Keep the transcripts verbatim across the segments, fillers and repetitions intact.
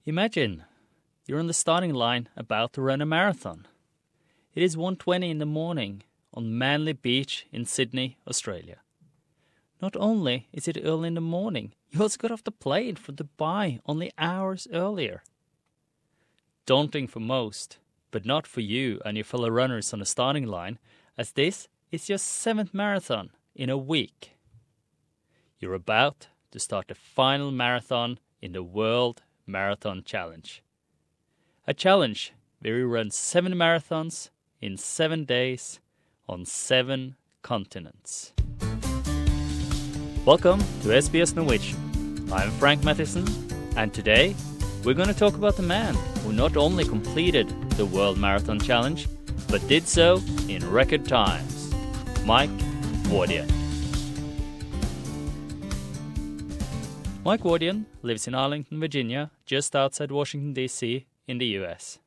Imagine you're on the starting line about to run a marathon. It is one twenty in the morning on Manly Beach in Sydney, Australia. Not only is it early in the morning, you also got off the plane from Dubai only hours earlier. Daunting for most, but not for you and your fellow runners on the starting line, as this is your seventh marathon in a week. You're about to start the final marathon in the World Marathon Challenge. A challenge where you run seven marathons in seven days on seven continents. Welcome to S B S Norwegian. I'm Frank Matheson, and today we're going to talk about the man who not only completed the World Marathon Challenge, but did so in record times, Mike Wardian. Mike Wardian lives in Arlington, Virginia, just outside Washington, D C in the U S.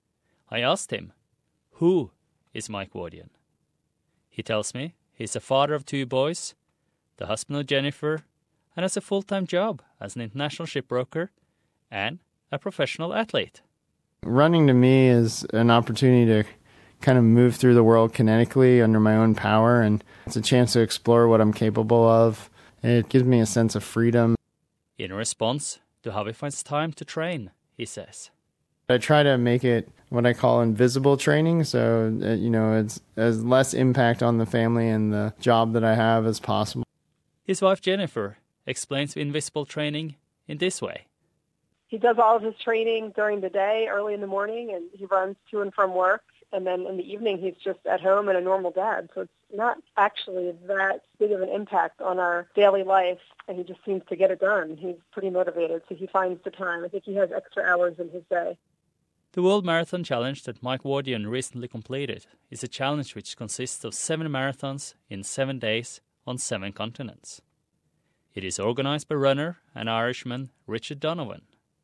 I asked him, who is Mike Wardian? He tells me he's a father of two boys, the husband of Jennifer, and has a full-time job as an international shipbroker and a professional athlete. Running to me is an opportunity to kind of move through the world kinetically under my own power, and it's a chance to explore what I'm capable of. It gives me a sense of freedom. In response to how he finds time to train, he says, I try to make it what I call invisible training, so uh, you know, it's as less impact on the family and the job that I have as possible. His wife Jennifer explains invisible training in this way. He does all of his training during the day, early in the morning, and he runs to and from work. And then in the evening, he's just at home and a normal dad. So it's not actually that big of an impact on our daily life, and he just seems to get it done. He's pretty motivated, so he finds the time. I think he has extra hours in his day. The World Marathon Challenge that Mike Wardian recently completed is a challenge which consists of seven marathons in seven days on seven continents. It is organized by runner and Irishman Richard Donovan.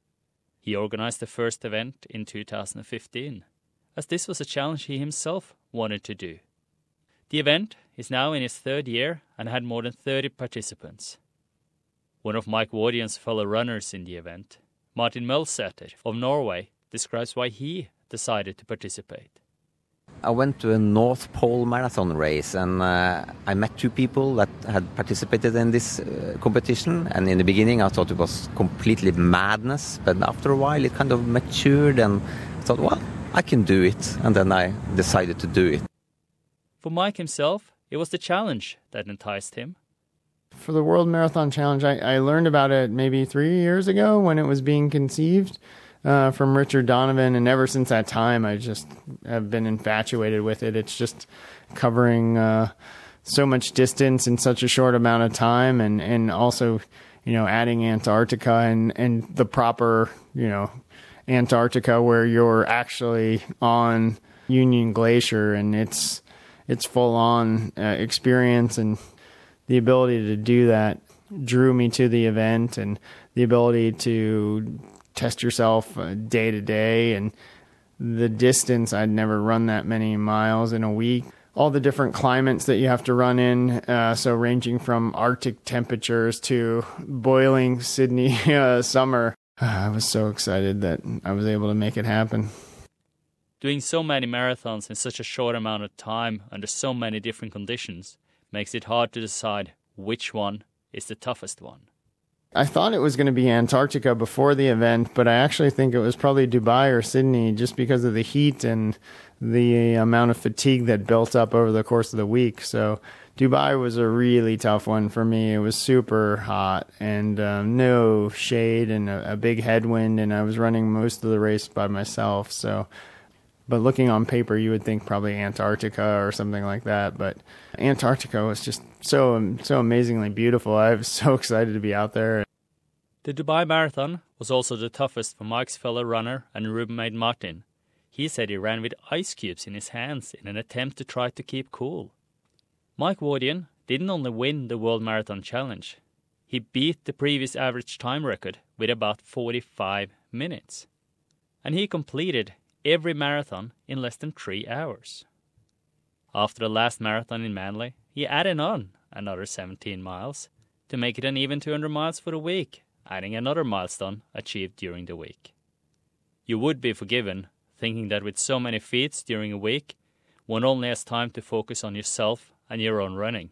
He organized the first event in two thousand fifteen, as this was a challenge he himself wanted to do. The event is now in its third year and had more than thirty participants. One of Mike Wardian's fellow runners in the event, Martin Mølsæter of Norway, describes why he decided to participate. I went to a North Pole marathon race, and uh, I met two people that had participated in this uh, competition. And in the beginning I thought it was completely madness, but after a while it kind of matured, and I thought, well, I can do it. And then I decided to do it. For Mike himself, it was the challenge that enticed him. For the World Marathon Challenge, I, I learned about it maybe three years ago when it was being conceived. Uh, from Richard Donovan, and ever since that time, I just have been infatuated with it. It's just covering uh, so much distance in such a short amount of time, and, and also, you know, adding Antarctica and, and the proper, you know, Antarctica where you're actually on Union Glacier, and it's it's full on uh, experience, and the ability to do that drew me to the event, and the ability to test yourself uh, day to day, and the distance. I'd never run that many miles in a week. All the different climates that you have to run in, uh, so ranging from Arctic temperatures to boiling Sydney uh, summer. I was so excited that I was able to make it happen. Doing so many marathons in such a short amount of time under so many different conditions makes it hard to decide which one is the toughest one. I thought it was going to be Antarctica before the event, but I actually think it was probably Dubai or Sydney, just because of the heat and the amount of fatigue that built up over the course of the week. So Dubai was a really tough one for me. It was super hot and um, no shade and a, a big headwind, and I was running most of the race by myself. So, but looking on paper, you would think probably Antarctica or something like that. But Antarctica was just so so amazingly beautiful. I was so excited to be out there. The Dubai Marathon was also the toughest for Mike's fellow runner and roommate Martin. He said he ran with ice cubes in his hands in an attempt to try to keep cool. Mike Wardian didn't only win the World Marathon Challenge, he beat the previous average time record with about forty-five minutes. And he completed every marathon in less than three hours. After the last marathon in Manly, he added on another seventeen miles to make it an even two hundred miles for the week, adding another milestone achieved during the week. You would be forgiven, thinking that with so many feats during a week, one only has time to focus on yourself and your own running.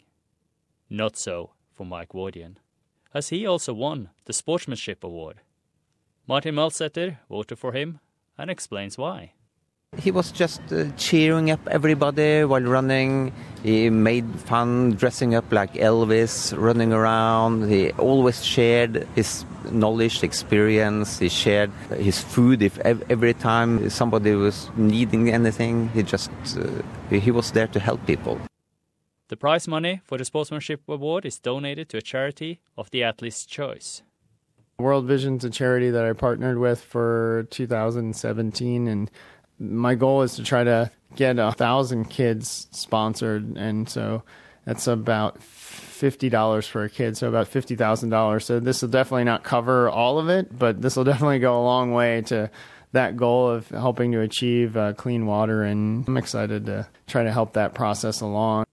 Not so for Mike Wardian, as he also won the Sportsmanship Award. Martin Mølsæter voted for him and explains why. He was just uh, cheering up everybody while running. He made fun dressing up like Elvis, running around. He always shared his knowledge, experience. He shared his food. If every time somebody was needing anything, he just uh, he was there to help people. The prize money for the Sportsmanship Award is donated to a charity of the athlete's choice. World Vision's a charity that I partnered with for two thousand seventeen, and my goal is to try to get a thousand kids sponsored, and so that's about fifty dollars for a kid, so about fifty thousand dollars. So this will definitely not cover all of it, but this will definitely go a long way to that goal of helping to achieve uh, clean water, and I'm excited to try to help that process along.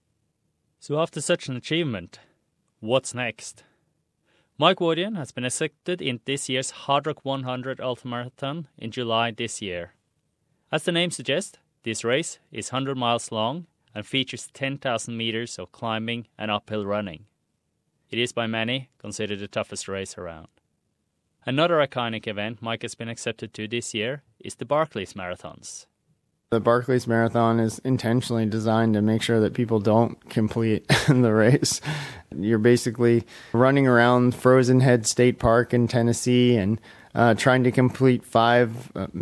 So after such an achievement, what's next? Mike Wardian has been accepted in this year's Hardrock one hundred Ultramarathon in July this year. As the name suggests, this race is one hundred miles long and features ten thousand meters of climbing and uphill running. It is by many considered the toughest race around. Another iconic event Mike has been accepted to this year is the Barclays Marathons. The Barclays Marathon is intentionally designed to make sure that people don't complete the race. You're basically running around Frozen Head State Park in Tennessee and uh, trying to complete five uh,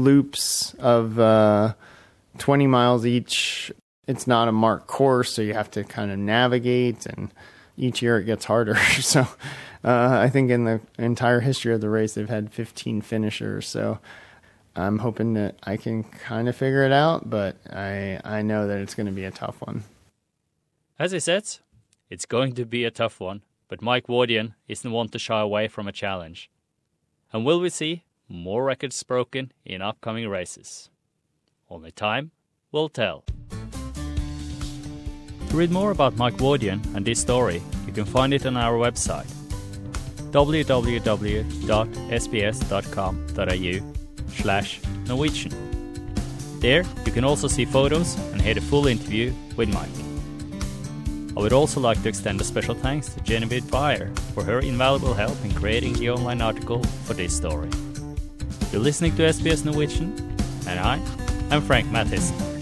loops of uh, twenty miles each. It's not a marked course, so you have to kind of navigate, and each year it gets harder. So uh, I think in the entire history of the race, they've had fifteen finishers. So I'm hoping that I can kind of figure it out, but I I know that it's going to be a tough one. As he says, it's going to be a tough one, but Mike Wardian isn't one to shy away from a challenge. And will we see more records broken in upcoming races? Only time will tell. To read more about Mike Wardian and this story, you can find it on our website, w w w dot s b s dot com dot a u slash Norwegian. There you can also see photos and hear the full interview with Mike. I would also like to extend a special thanks to Genevieve Beyer for her invaluable help in creating the online article for this story. You're listening to S B S Norwegian, and I am Frank Mathisen.